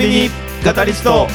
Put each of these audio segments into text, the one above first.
ビニカタリスト。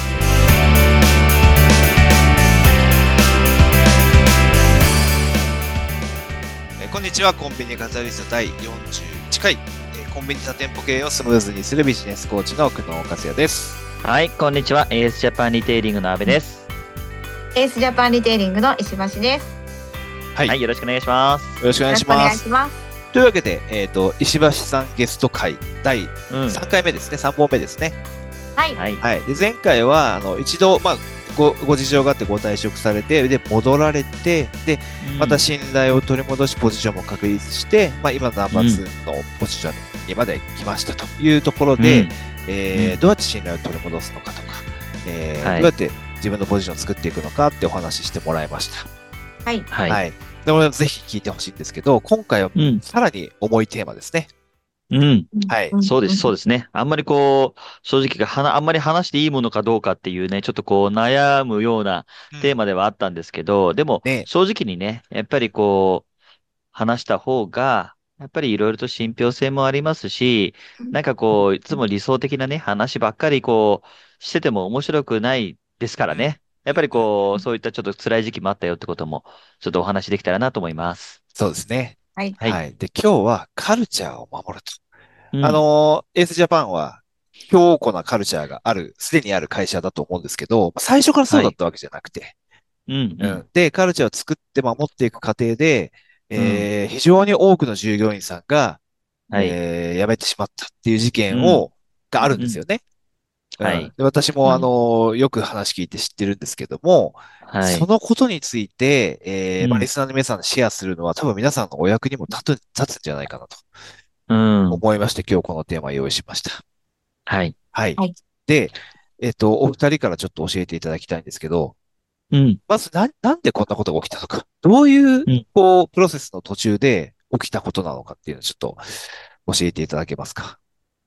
こんにちは。コンビニカタリスト第41回、コンビニ多店舗経営をスムーズにするビジネスコーチの久能克也です。 はい、こんにちは。エースジャパンリテイリングの阿部です。 エースジャパンリテイリングの石橋です。 はい、 はい、よろしくお願いします。 よろしくお願いします。というわけで、石橋さんゲスト会第3回目ですね。3本目ですね。 はい。 はい。で、前回は、一度、ご事情があってご退職されて、で、戻られて、で、また信頼を取り戻し、ポジションも確立して、今のナンバー2のポジションにまで来ましたというところで、どうやって信頼を取り戻すのかとか、どうやって自分のポジションを作っていくのかってお話ししてもらいました。 はい。 はい。でもぜひ聞いてほしいんですけど、今回はさらに重いテーマですね。 はい。そうですね。あんまり正直あんまり話していいものかどうかっていうね、ちょっと悩むようなテーマではあったんですけど、でも、正直にね、やっぱり話した方が、やっぱりいろいろと信憑性もありますし、なんかいつも理想的なね、話ばっかりしてても面白くないですからね。やっぱりそういったちょっと辛い時期もあったよってことも、ちょっとお話できたらなと思います。 そうですね。 はい。 はい。で、今日はカルチャーを守ると。 うん。 エースジャパンは強固なカルチャーがすでにある会社だと思うんですけど、最初からそうだったわけじゃなくて、で、カルチャーを作って守っていく過程で、非常に多くの従業員さんが、辞めてしまったっていう事件があるんですよね。で私も、よく話聞いて知ってるんですけども、そのことについて、リスナーの皆さんにシェアするのは多分皆さんのお役にも立つんじゃないかなと思いまして、今日このテーマを用意しました。 はい。 はい。で、お二人からちょっと教えていただきたいんですけど、まずなんでこんなことが起きたのか、どういう、プロセスの途中で起きたことなのかっていうのをちょっと教えていただけますか。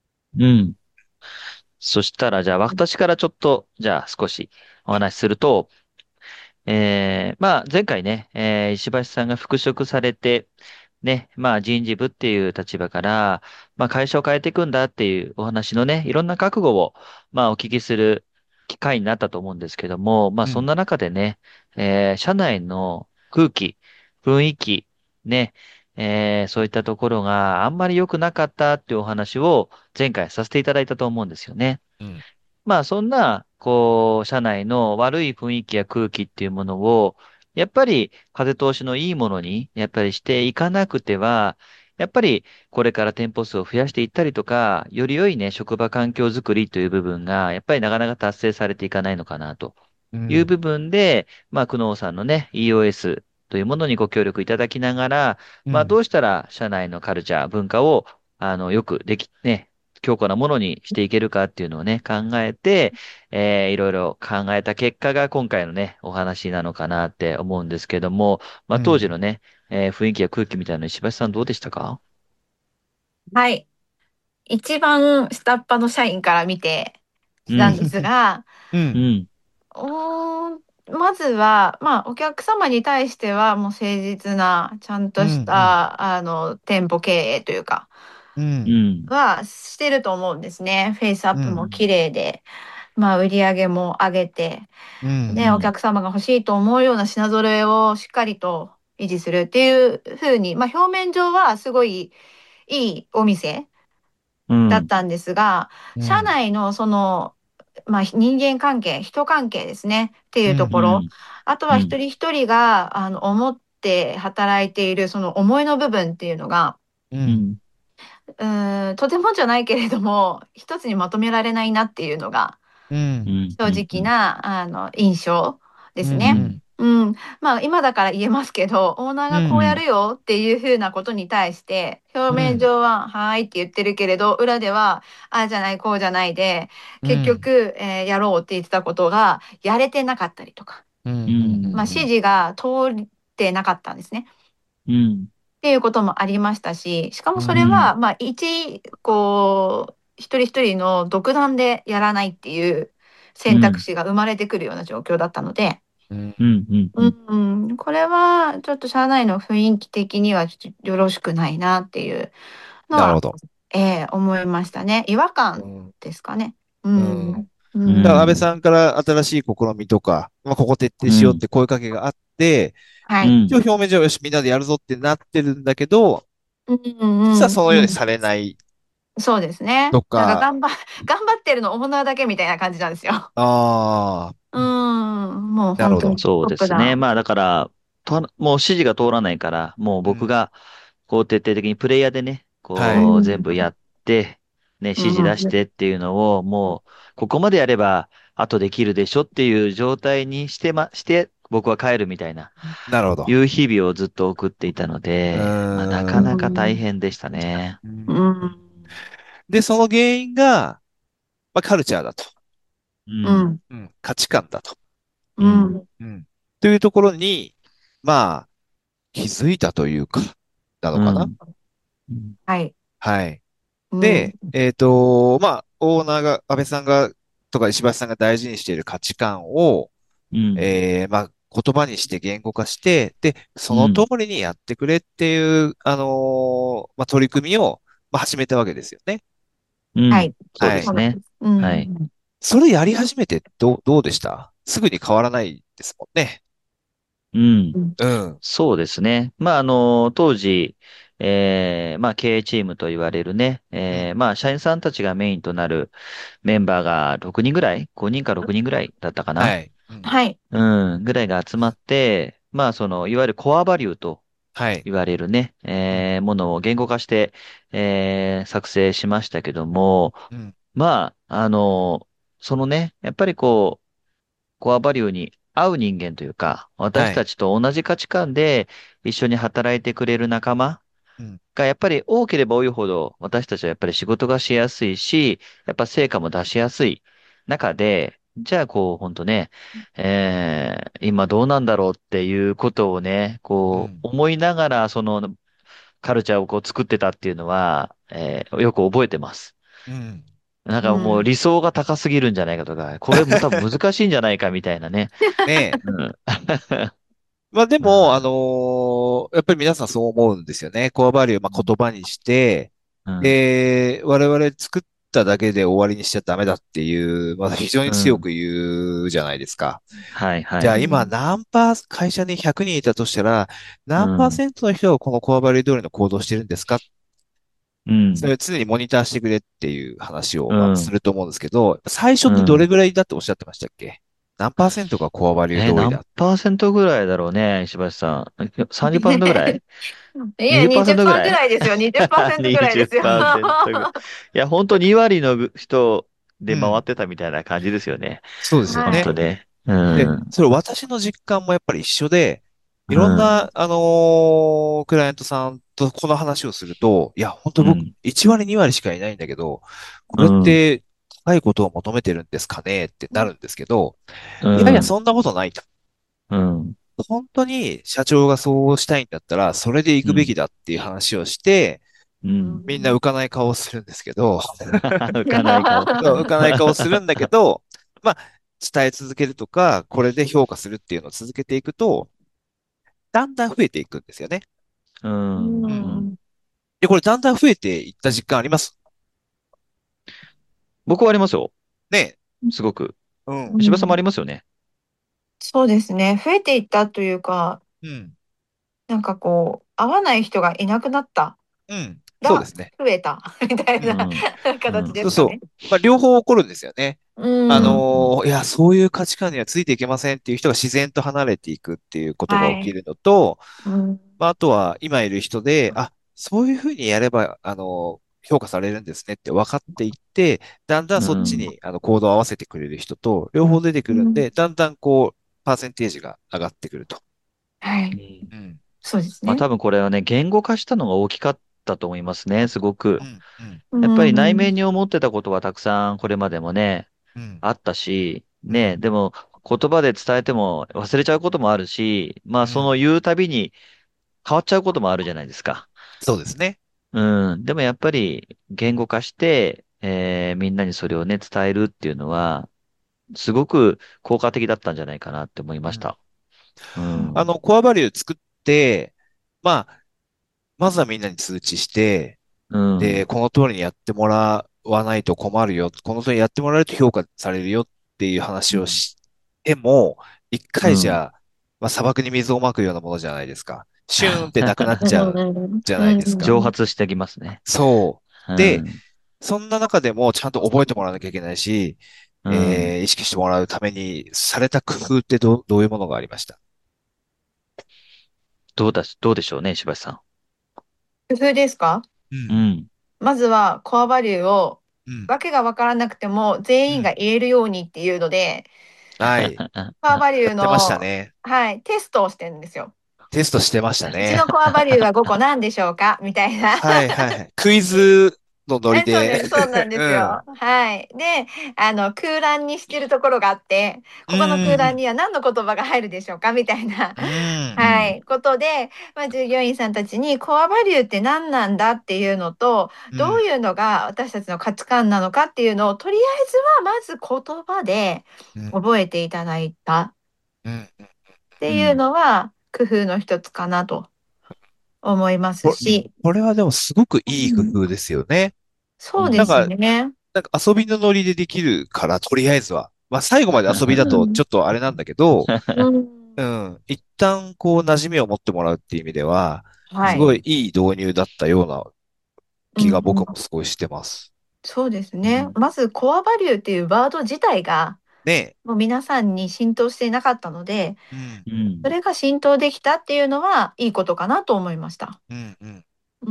そしたら、じゃあ私からちょっと、じゃあ少しお話しすると、前回ね、石橋さんが復職されて、ね、人事部っていう立場から、会社を変えていくんだっていうお話のね、いろんな覚悟を、お聞きする機会になったと思うんですけども、そんな中でね、社内の空気、雰囲気、ね、そういったところがあんまり良くなかったっていうお話を前回させていただいたと思うんですよね。そんな、社内の悪い雰囲気や空気っていうものを、やっぱり風通しのいいものに、やっぱりしていかなくては、やっぱりこれから店舗数を増やしていったりとか、より良いね、職場環境づくりという部分が、やっぱりなかなか達成されていかないのかなという部分で、久能さんのね、EOS というものにご協力いただきながら、どうしたら社内のカルチャー、文化を、よくね、強固なものにしていけるかっていうのをね、考えて、いろいろ考えた結果が今回のね、お話なのかなって思うんですけども、当時のね、雰囲気や空気みたいなの石橋さんどうでしたか？ はい。一番下っ端の社員から見てきたんですが、まずは、お客様に対してはもう誠実な、ちゃんとした、店舗経営というか、はしてると思うんですね。フェイスアップも綺麗で、売り上げも上げて、お客様が欲しいと思うような品揃えをしっかりと維持するっていうふうに、表面上はすごいいいお店だったんですが、社内の人間関係、人関係ですねっていうところ、あとは一人一人が思って働いているその思いの部分っていうのが、とてもじゃないけれども一つにまとめられないなっていうのが正直な印象ですね。今だから言えますけど、オーナーがこうやるよっていうふうなことに対して、表面上は、はーいって言ってるけれど、裏では、ああじゃない、こうじゃないで、結局、やろうって言ってたことが、やれてなかったりとか、指示が通ってなかったんですね。っていうこともありましたし、しかもそれは、一人一人の独断でやらないっていう選択肢が生まれてくるような状況だったので、これはちょっと社内の雰囲気的にはちょっとよろしくないなっていうのは、思いましたね。違和感ですかね。 ううだから安倍ん。 さんから新しい試みとか、まあ、ここ徹底しようっうん。 て声かけがあって、 はい。 一応うん。 表面上よし、みんなでやるぞってなってるんだけど、 うん実はうんうん。 そのようにされないそうですね。なんかとか、 頑張ってるのオーナーだけみたいな感じなんですよ。 ああ、 うん。もうなるほど。 本当にそうですね。 トップダまあだから、もう指示が通らないから、もううん。 僕が、こう徹底的にプレイヤーでね、 はい。 こう全部やって、ね、指示出してっていうのを、もう、ここまでやれば、あとできるでしょっていう状態にして、僕は帰るみたいな、 なるほど。 いう日々をずっと送っていたのうで、まあなかーん。 なか大変でしたね。 で、その原因が、まあ、カルチャーだと。 うん。 うん。価値観だと。 うん。 うん。というところに、まあ、気づいたというか、なのかな。 うん。うん。 はい。 はい。 うん。 で、まあ、オーナーが、安倍さんが、とか石橋さんが大事にしている価値観を、 うん。 まあ、言葉にして言語化して、で、その通うん。 りにやってくれっていう、まあ、取り組みを、まあ、始めたわけですよね。 うん。 はい。 そうはい。 ですね。 そうなんです。うはい。 ん。 それやり始めてどうでしたすぐに変わらないですもんね。 うん。 うん。 うん。 そうですね。まあ、当時、まあ、経営チームと言われるね、 うん。 まあ、社員さんたちがメインとなるメンバーが6人ぐらい？ 5 人か6人ぐらいだったかな？ はい。うん。 はい。 うん、ぐらいが集まって、まあ、いわゆるコアバリューとはい。 言われるね、 うん。 ものを言語化して、作成しましたけども、 うん。 まあ、そのね、やっぱりこう、コアバリューに合う人間というか、私はい。 たちと同じ価値観で一緒に働いてくれる仲間うん。 がやっぱり多ければ多いほど、私たちはやっぱり仕事がしやすいし、やっぱ成果も出しやすい中で、じゃあこう、本当ね、今どうなんだろうっていうことをね、こう、 うん。 思いながら、カルチャーをこう作ってたっていうのは、よく覚えてます。 うん。 なんうん。 かもう理想が高すぎるんじゃないかとか、これも多分難しいんじゃないかみたいなね。 ねえ。 うん。 まあでも、 まやっぱり皆さんそう思うんですよね。コアバリュー、まあ、言葉にして、 うん。 我々作っただけで終わりにしちゃダメだっていう、まあ非常にうん。 強く言うじゃないですか。 はいはい。 じゃあ今会社に100人いたとしたら、何パーうん。 セントの人がこのコアバリュー通りの行動をしてるんですか？ うん。 それを常にモニターしてくれっていう話を、まあ、すうん。 ると思うんですけど、最初ってどれうん。 ぐらいだっておっしゃってましたっけ？何パーセントがコアバリュー通り何だ？ パーセントぐらいだろうね、石橋さん。30%ぐらい？ いや、 20% ぐ 20% らい？ ぐらいですよ。20%ぐらいですよ。 20% ぐらい。いや、本当2割の人で回っうん。 てたみたいな感じですよね。 そうですよ本はい。 ね。 当ね。うで、 ん。 それ私の実感もやっぱり一緒で、いうん。 ろんな、クライアントさんとこの話をすると、いや、本当僕、 うん。 1割、2割しかいないんだけど、これっうん。 て高いことを求めてるんですかねってなるんですけど、 ういやいや、 ん。 そんなことないと。 うん。 本当に社長がそうしたいんだったら、それで行くべきうん。 だっていう話をして、 うん。 みんな浮かない顔をするんですけど、 浮かない顔。 そう浮かない顔をするんだけど、まあ、伝え続けるとか、これで評価するっていうのを続けていくと、だんだん増えていくんですよね。 ううん。 うん。 うん。 ん。 で、これだんだん増えていった実感あります？ 僕はありますよ。 ね。 すごく。 うん。 石破さんもありますよね。 そうですね。増えていったというか、 うん。 なんかこう、合わない人がいなくなったうん。そうでがすね。 増えたみたいなうん。う形ん。 ですかね。 そうそう。まあ、両方起こるんですよね。 ううん。うん。 ん。 いや、そういう価値観にはついていけませんっていう人が自然と離れていくっていうことがはい。 起きるのと、 うん。 まあ、あとは今いる人で、あ、そういうふうにやれば、評価されるんですねって分かっていって、だんだんうそっちん。 に行動を合わせてくれる人と、両方出てくうん。 るんで、だんだんこう、パーセンテージが上がってくると。 はい。 うん。 うん。 そうですね。 まあ多分これはね、言語化したのが大きかったと思いますね、すごく。 うん。うん。 うやっぱり内面ん。 に思ってたことはたくさんこれまでもね、 うん。 あったし、ね、 うん。 でも言葉で伝えても忘れちゃうこともあるし、まあそのうん。 言うたびに変わっちゃうこともあるじゃないですか。 そうですね。 うん。でもやっぱり言語化して、みんなにそれをね、伝えるっていうのは、すごく効果的だったんじゃないかなって思いうん。 ました。うん。 コアバリュー作って、まあ、まずはみんなに通知して、 うで、 ん。 この通りにやってもらわないと困るよ。この人にやってもらえると評価されるよっていう話をしても、一うん。 回じゃ、まあ、砂漠に水をまくようなものじゃないですか。シューンってなくなっうちゃうん。 じゃうないですか。 蒸ん。 発してきますね。 そう。で、 うん。 そんな中でもちゃんと覚えてもらわなきゃいけないし、 うん。 意識してもらうためにされた工夫ってどういうものがありました？ どうでしょうね、石橋さ工夫ですか？ うん。うん。 ん。 まずは、コアバリューを、 うん。 わけがわからなくても、 うん。 全員が言えるようにっていうので、 はい。 コアバリューやってましたの、 ね。 はい、テストをしてるんですよ。 テストしてましたうちのね。 コアバリューは5個なんでしょうかみたいな。 はいはいはい。クイズのノリで。 そうです、そうなんですよ。 うん。 はい。で、空欄にしてるところがあって、 うここの空欄ん。 には何の言葉が入るでしょうかみたいな、 うん。 うん。 はい、ことで、まあ、従業員さんたちにコアバリューって何なんだっていうのと、 うん。 どういうのが私たちの価値観なのかっていうのを、とりあえずはまず言葉でうん。 覚えていただいたっうん。 ていううん。 のは工夫の一つかなと思いますし、 これはでもすごくいい工うん、 夫ですよね。 そうですなんか、 ね。 遊びのノリでできるから、とりあえずは。まあ最後まで遊びだとちょっとあれなんだけど、 うん。 うん。一旦こう馴染みを持ってもらうっていう意味では、 はい。 すごいいい導入だったような気が僕うん。 もすごいしてます。 そうですね。 うん。 まず、コアバリューっていうワード自体が、 ねもう皆さんに浸透していなかったので、 え。うん。 うん。 それが浸透できたっていうのは、いいことかなと思いました。 うん。うん。 うん。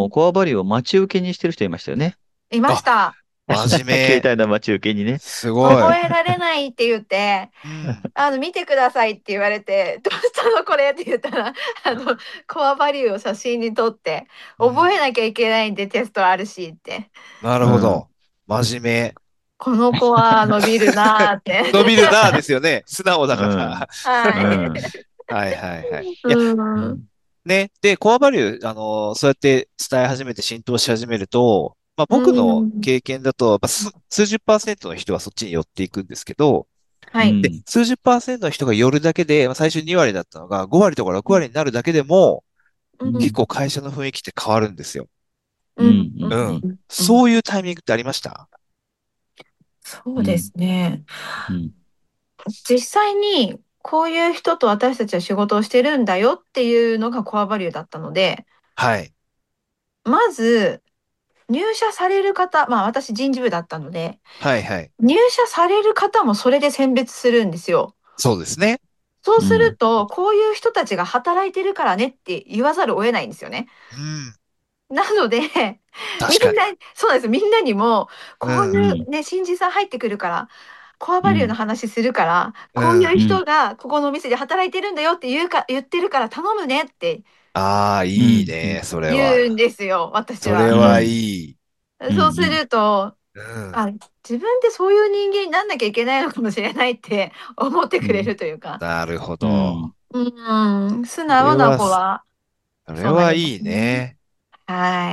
コアバリューを待ち受けにしてる人いましたよね。 いましあ、 た。 真面携目。 帯の待ち受けにね。 すごい。 覚えられないって言って、 うん。 見てくださいって言われて、どうしたのこれって言ったら、コアバリューを写真に撮って、 うん。 覚えなきゃいけないんでテストあるしって。 なるうん。 ほど。真面目。 この子は伸びるなーって。 伸びるなぁですよね。素直だうん。 から。 はうい。 ん。 はいはいはい。いや、 うん。 うん。 ね。で、コアバリュー、そうやって伝え始めて浸透し始めると、まあう僕のん。 経験だと、やっぱ数十パーセントの人がそっちに寄っていくんですけど、 はい。 で、 うん。 数十パーセントの人が寄るだけで、まあ、最初2割だったのが5割とか6割になるだけでも、 うん。 結構会社の雰囲気って変わるんですよ。 うん。 うん。 うん。 うん。 うん。うん。 そういうタイミングってありました？ そうでうん。 すね。 うん。 実際に、こういう人と私たちは仕事をしてるんだよっていうのがコアバリューだったので、 はい。 まず、入社される方、まあ私人事部だったので、 はいはい。 入社される方もそれで選別するんですよ。 そうですね。 そうするうん。 と、こういう人たちが働いてるからねって言わざるを得ないんですよね。 うん。 なので、み確かに。 んな、そうなんです。みんなにも、こういうん。 うんうね、新人さん入ってくるから、コアバリューのうん。 話するから、 うこういうん。 人がここのお店で働いてるんだよって言ってるから頼むねってああ、 うん。 いいね。それは。 言うんですよ、私は。 それはいい。 そうすうん。 ると、 うん。 あ、自分でそういう人間になんなきゃいけないのかもしれないって思ってくれうん。 るというか、 なるほうど。 ん。 素それ直なは、そ子はれそうなりまはいいすね。 ね。 はい。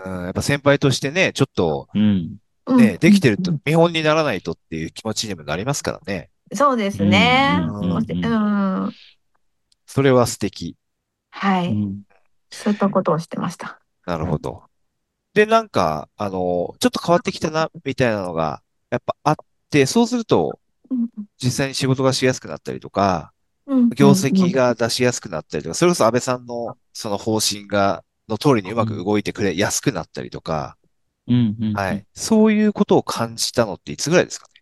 うん。やっぱ先輩としてね、ちょっと、 うん。 うんね、できてると、 うん見本にならないとっていう気持ちにもなりますからね。 そうですうん。うね。 ん。うん。うん。 それは素敵。 はい。 うん。 そういったことをしてました。 なるほど。で、なんか、ちょっと変わってきたな、みたいなのが、やっぱあって、そうすると、 うん実際に仕事がしやすくなったりとか、 うんう業んうん績が出しやすくなったりとか、それこそ安倍さんのその方針の通りにうまくうん。 動いてくれやすくなったりとか、 うん。うん。 はい。そういうことを感じたのっていつぐらいですか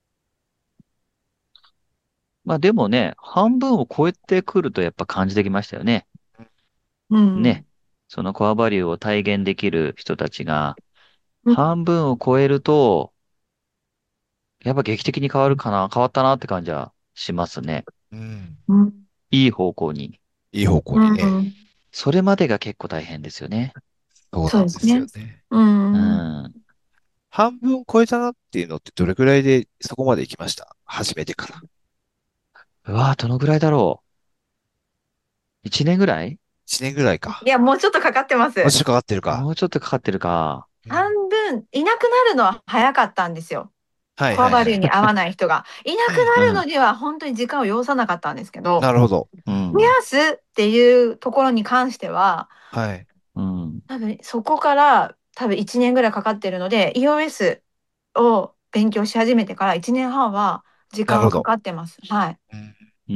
まあでもね、半分を超えてくるとやっぱ感じてきましたよね。 ね？ うんね。そのコアバリューを体現できる人たちが、 うん半分を超えると、やっぱ劇的に変わったなって感じはしますね。 うん。 うんいい方向に。 いい方向うにね。 んそれまでが結構大変ですよね。 そうなんですよそうですね。 ね。 ううん。 ん。 半分超えたなっていうのってどれくらいでそこまで行きました？始めてから。 うわぁ、どのぐらいだろう。1年ぐらい？ 1年ぐらいか。 いや、もうちょっとかかってます。 もうちょっとかかってるか。 もうちょっとかかってるか。 うん。 半分、いなくなるのは早かったんですよ。 はいコアバリューはいはい。 に合わない人が。いなくうん。 うん。 なるのには本当に時間を要さなかったんですけど、 なるほど。うん。 うん。 増やすっていうところに関しては、 うん。 多分そこから多分1年ぐらいかかってるので、EOS を勉強し始めてから1年半は時間はかなるほど。 かってます。はい。 うん、 うん。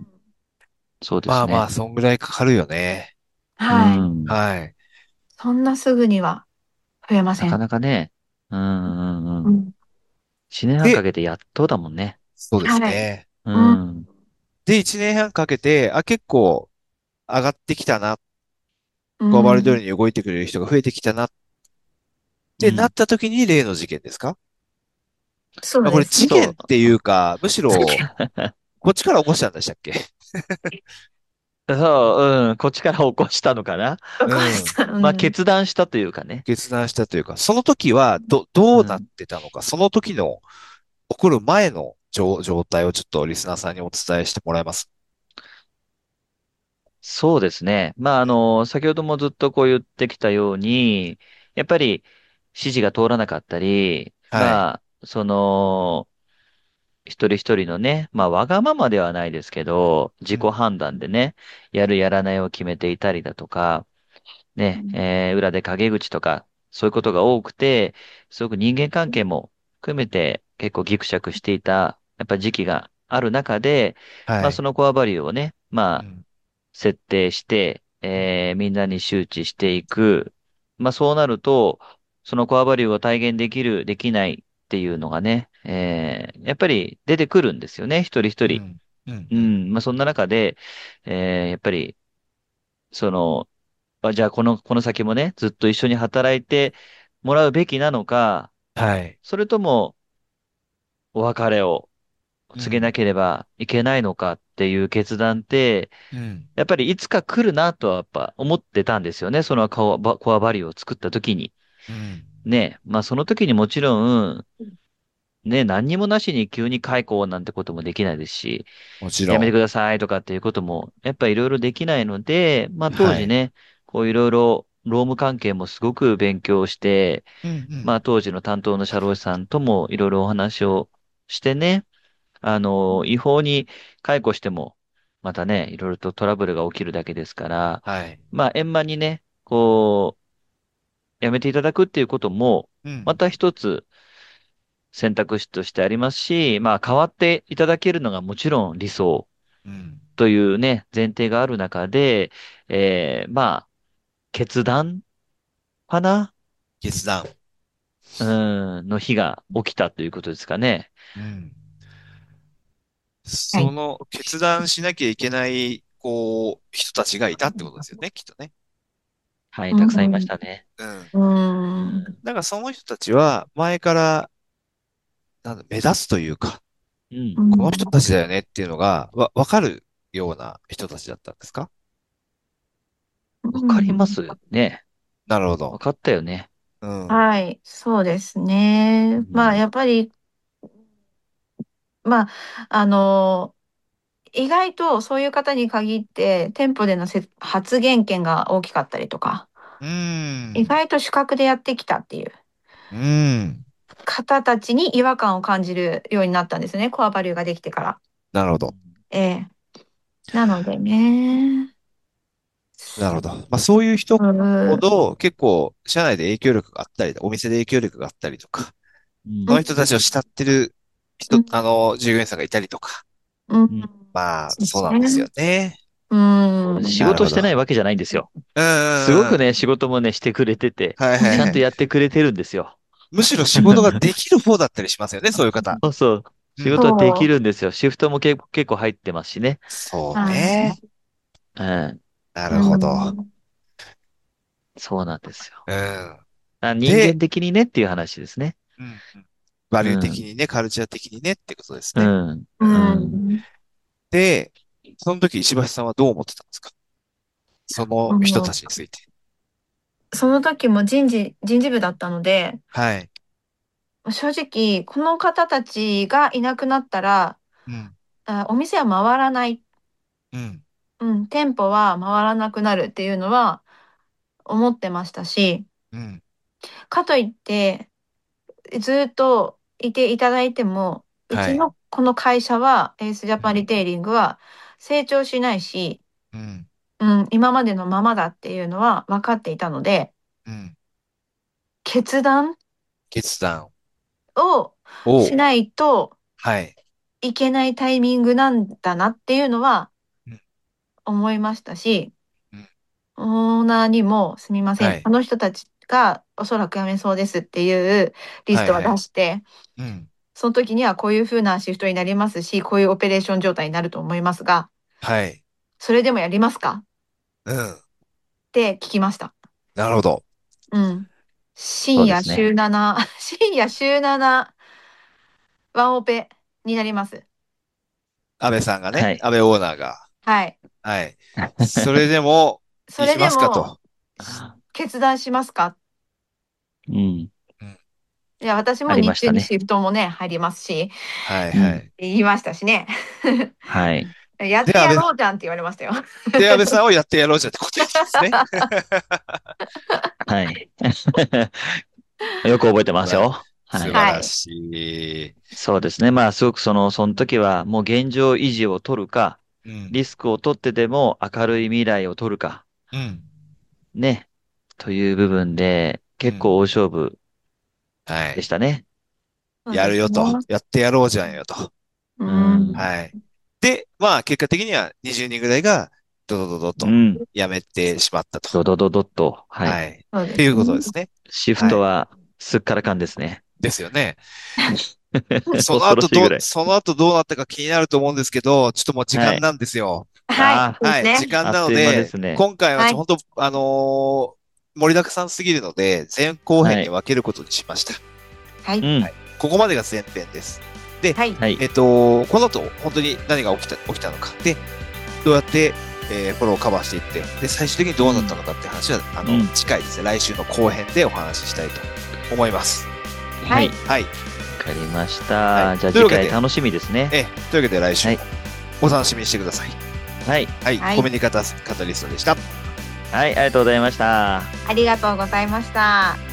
うん。 そうですね。 まあまあ、そんぐらいかかるよね。 うはい。 ん。 はい。 そんなすぐには増えまなかせん。 なかね。うんうんうん。 うん。 1年半かで、 けてやっとだもんね。 そうですはい。 ね。 ううん。 ん。 で、1年半かけて、結構上がってきたな、 うこうバリ通りん。 に動いてくれる人が増えてきたなってなっうん。 た時に例の事件ですか？ そうこれですね。 事件ってそう。 いうか、むしろ、こっちから起こしたんでしたっけ？ そう、うん。こっちから起こしたのかな。 おうん。 母さん。 まあ、 うん。 決断したというかね。 決断したというか、その時はどうなっうん。 てたのか、その時の起こる前の状態をちょっとリスナーさんにお伝えしてもらえます？ そうですね。まあ、 うん。 先ほどもずっとこう言ってきたように、やっぱり指示が通らなかったり、 はい。 一人一人のね、まあ、わがままではないですけど、自うん。 己判断でね、やるやらないを決めていたりだとか、ね、裏で陰口とか、そういうことが多くて、すごく人間関係も含めて結構ギクシャクしていた、やっぱ時期がある中で、まあ、そはい。 のコアバリューをね、まあ、 うん。 設定して、みんなに周知していく。まあそうなると、そのコアバリューを体現できる、できないっていうのがね、やっぱり出てくるんですよね、一人一人。 うん。うん。うん。 うん、まあそんな中で、やっぱり、その、じゃあこの先もね、ずっと一緒に働いてもらうべきなのか、 はい。 それともお別れを告げなうん。 ければいけないのかっていう決断って、 うん。 やっぱりいつか来るなとはやっぱ思ってたんですよね。そのコアバリューを作った時に。 うん。 ね。まあその時にもちろん、ね、何にもなしに急に解雇なんてこともできないですし、 もちろやめてくださいとかっていうことも、やっぱいろいろできないので、まあん。はい。 当時ね、こういろいろ労務関係もすごく勉強して、 うん。うん。 まあ当時の担当の社労士さんともいろいろお話をしてね、違法に解雇しても、またね、いろいろとトラブルが起きるだけですから、 はい。 まあ、円満にね、やめていただくっていうことも、 うん。 また一つ選択肢としてありますし、まあ、変わっていただけるのがもちろん理想うん。 というね、前提がある中で、まあ、決断かな決断。 の日が起きたということですかね。 うん。 はい。 その決断しなきゃいけない、人たちがいたってことですよね、きっとね。 はい、 うたくさんいましん。 たね。 うん。 うん。 だからその人たちは前から目立つというか、 うん。 この人たちだよねっていうのがわかるような人たちだったんですか？ わかりますね。 なるほど。 わかったよね。 うん。 はい。そうですね。まあ、 うん。 やっぱり、まあ、あの、意外とそういう方に限って、店舗での発言権が大きかったりとか、 うー意ん。 外と主覚でやってきたっていううーん。 方たちに違和感を感じるようになったんですね。コアバリューができてから。 なるほど。 ええ。なのでね。 なるほど。まあそういう人うん。 ほど結構社内で影響力があったり、お店で影響力があったりとか、 うん。 その人たちを慕ってる人、 うん。 従業員さんがいたりとか。 うん。 うん。 まあそうでそうなんですよすね。 ね。 うそうです。仕ん。 なるほど。 事してないわけじゃないんですよ。 うんうんうん。 すごくね、仕事もね、してくれてて、 はいはいはい。 ちゃんとやってくれてるんですよ。 むしろ仕事ができる方だったりしますよね、そういう方。 そうそう。仕うん。 事はできそるんですよ。シフトも結構入ってますしね。 そうう。はね。 い。 うん。 なるうほど。 ん。 そうなんですよ。 うん。 人で、 間的にねっていう話ですね。 うんうん。バうリュー的ん。 にね、カルチャー的にねってことですうね。 ん。 ううん。 うん。 ん。 で、その時石橋さんはどう思ってたんですか？その人たちについて。 その時も人事部だったので、 はい。 正直、この方たちがいなくなったら、 うん。 お店は回らない、 うん。 うん、店舗は回らなくなるっていうのは思ってましたし、 うん。 かといって、ずっといていただいても、うはい。 ちのこの会社は、エースジャうん。 パンリテイリングは成長しないし、 うん。 うん、今までのままだっていうのは分かっていたので、 うん。 決断決断をを、 しないとはい。 いけないタイミングなんだなっていうのはうん思いましたし、 うんオーナーにもすみません。 はい。 あの人たちがおそらく辞めそうですっていうリストをはいはい。 出して、 うん。 その時にはこういう風なシフトになりますし、こういうオペレーション状態になると思いますが、 はい。 それでもやりますかうん。 って聞きました。 なるほど。 うん。深夜週そうですね。 7、深夜週7ワンオペになります。 安倍さんがね、 はい。 安倍オーナーが。 はい。 はい。それでも、 それ行きますかでもと。 決断しますか？ うん。 うん。 いや、私もあり日中にシましたね。 フトもね、入りますし、 うん。 はいはい。 言いましたしね。 はい。 やっで、 てやろうじゃんって言われましたよ。 安倍さんをやってやろうじゃってことですね。 はい。よく覚えてますよ。はい。 素晴らはい。 しい。 そうですね。まあ、すごくその時はもう現状維持を取るか、 うん。 リスクを取ってでも明るい未来を取るか、 うん。 ね、という部分でうん。 結構大勝負はい。 でしたね。 そうですね。 やるよと。やってやろうじゃんよと。 ううん。 ん。 はい。で、まあ、結果的には20人ぐらいが、ドドドドと、 うん。 辞めてしまったと。 ドドドドッと。はい。 はい。っていうそうですね。 ことですね。 シフはい。 トはすっからかんですね。 ですよね。 恐ろしいぐらい。 その後どうなったか気になると思うんですけど、ちょっともう時はい。 間なんですよ。 はい。 あそうではい。時すね。 間なあっという間でので、 すね。 今回ははい。 本当、盛りだくさんすぎるので、前後編はい。 に分けることにしました。 はい。 うん。 はい。ここまでが前編です。で、 はい。 はい。 この後、本当に何が起きたのか。で、どうやって、フォローをカバーしていって、で、最終的にどうなったのかって話は、 うん。 次回ですね、来週の後編でお話ししたいと思います。 はい。 はい。わはい。 かりましはい。 た。じゃあ次というわけで、 回楽しみですね。 というわけで来週もはい。 お楽しみにしてください。 はい。 はい。 はい。 コミュニカタリストでした。 はい。ありがとうございました。 ありがとうございました。